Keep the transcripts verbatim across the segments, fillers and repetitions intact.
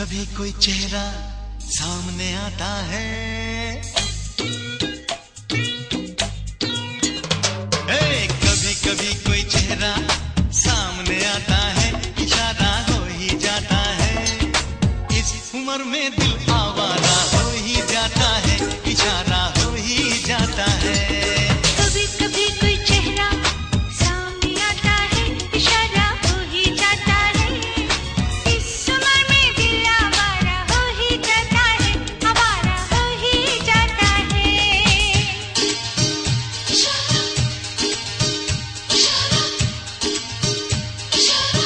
कभी कोई चेहरा सामने आता है, ए, कभी कभी कोई चेहरा सामने आता है, इशारा हो ही जाता है। इस उम्र में दिल आवारा हो ही जाता है, इशारा हो ही जाता है। कभी कभी कोई चेहरा सामने आता है, इशारा हो ही जाता है। इस उम्र में दिल आवारा हो ही जाता है, आवारा हो ही जाता है। इशारा, इशारा, इशारा।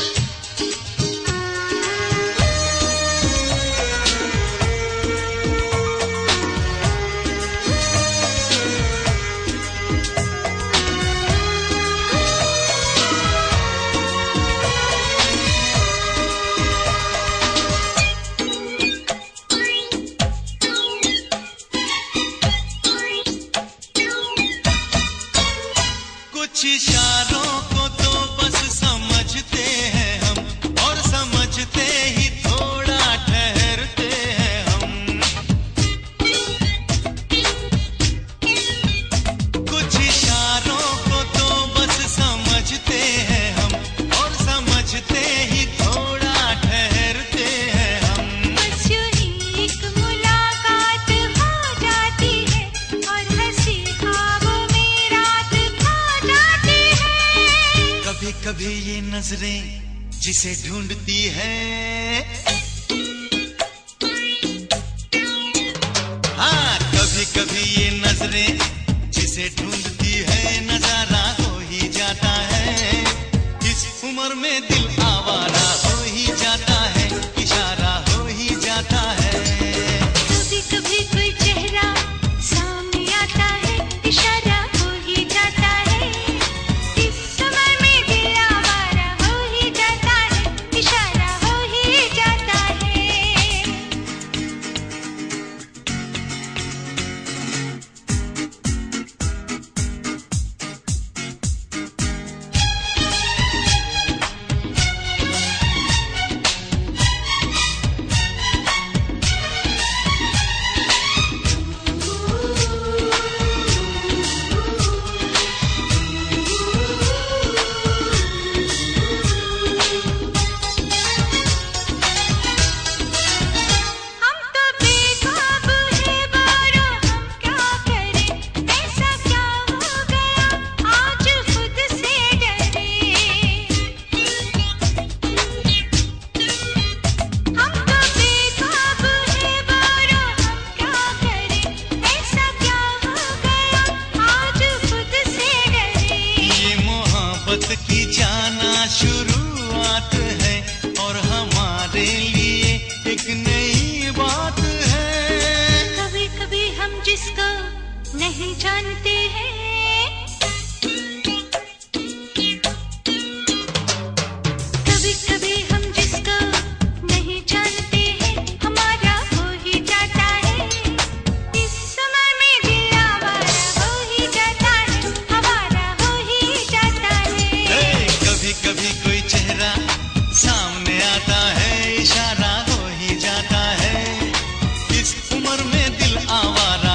कुछ इशारों को तो बस समझते हैं हम, और समझते ही थोड़ा ठहरते हैं हम। कुछ इशारों को तो बस समझते हैं हम, और समझते ही थोड़ा ठहरते हैं हम। बस यूं ही एक मुलाकात हो जाती है, और हंसी ख्वाबों में रात खा जाती है। कभी कभी ये नजरें जिसे ढूंढती है, हाँ, कभी कभी ये नजरें जिसे ढूंढती है, नजारा हो ही जाता है। इस उम्र में दिल आवारा हो ही जाता है, इशारा हो ही जाता है। कभी कभी कोई चेहरा सामने आता है, इशारा हो ही जाता है। इस उम्र में दिल आवारा हो ही जाता है, इशारा हो ही जाता है। हम तो बेकाबू है बारो, हम क्या करें, ऐसा क्या हो गया आज खुद से डरे। हम तो बेकाबू है बारो, हम क्या करें, ऐसा क्या हो गया आज खुद से डरे। ये मोहब्बत की जाना शुरुआत है, और हमारे लिए एक नई बात है। कभी कभी हम जिसको नहीं जानते हैं, कभी कभी हम जिसको नहीं जानते हैं, हमारा हो ही जाता है। इस उम्र में दिल आवारा हो ही जाता है, हमारा हो ही जाता है। ए, कभी कभी कोई चेहरा सामने आता है, इशारा हो ही जाता है। इस उम्र में दिल आवारा